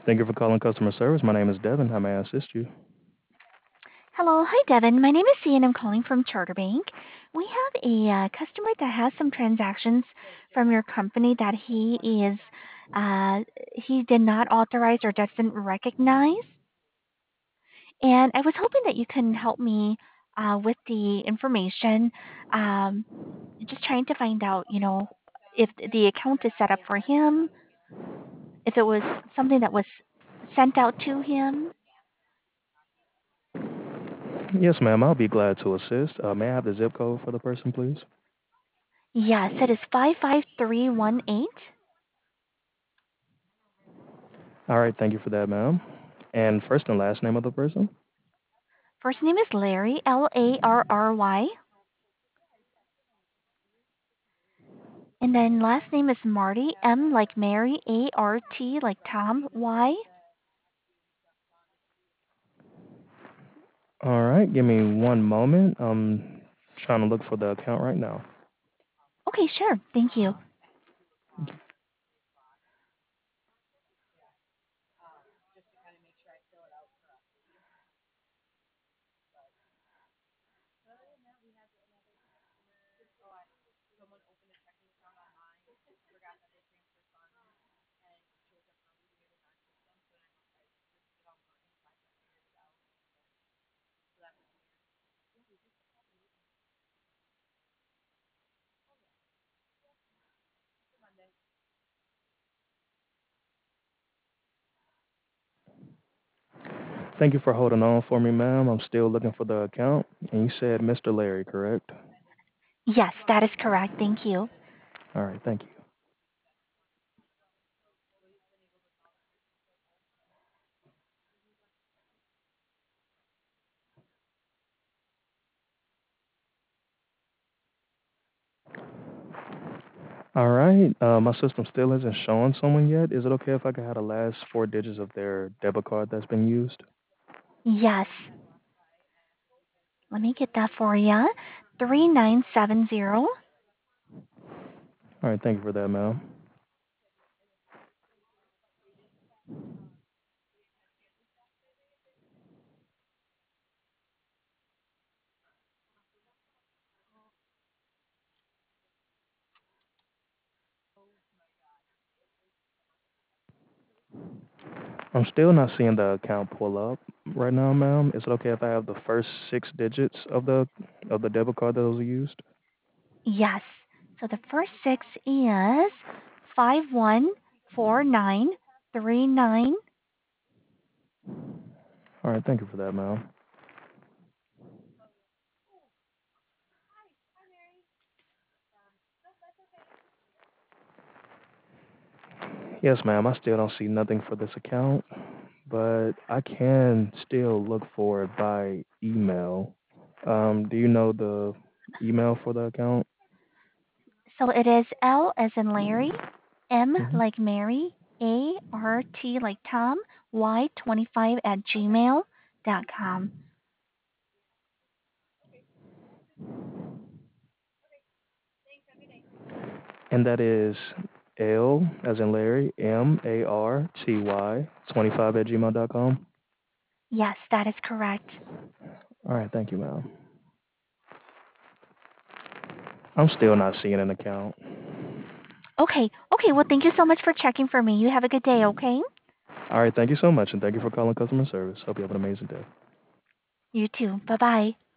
Thank you for calling customer service. My name is Devin. How may I assist you? Hello. Hi, Devin. My name is Ian. I'm calling from Charter Bank. We have a customer that has some transactions from your company that uh, he did not authorize or doesn't recognize. And I was hoping that you can help me with the information. Um, just trying to find out, if the account is set up for him, if it was something that was sent out to him. Yes, ma'am. I'll be glad to assist. May I have the zip code for the person, please? Yes, it is 55318. All right. Thank you for that, ma'am. And first and last name of the person? First name is Larry, Larry. And then last name is Marty, M like Mary, Art like Tom, Y. All right. Give me one moment. I'm trying to look for the account right now. Okay, sure. Thank you. Thank you for holding on for me, ma'am. I'm still looking for the account. And you said Mr. Larry, correct? Yes, that is correct. Thank you. All right. Thank you. All right. My system still isn't showing someone yet. Is it okay if I could have the last four digits of their debit card that's been used? Yes. Let me get that for you. 3970. All right. Thank you for that, ma'am. I'm still not seeing the account pull up right now, ma'am. Is it okay if I have the first six digits of the debit card that was used? Yes. So the first six is 514939. All right, thank you for that, ma'am. Yes, ma'am. I still don't see nothing for this account, but I can still look for it by email. Do you know the email for the account? So it is L as in Larry, M Hmm. like Mary, Art like Tom, Y25 at gmail.com. And that is L as in Larry, Marty 25 at gmail.com. Yes, that is correct. All right, thank you, ma'am. I'm still not seeing an account. Okay, okay. Well, thank you so much for checking for me. You have a good day, okay? All right, thank you so much, and thank you for calling customer service. Hope you have an amazing day. You too. Bye bye.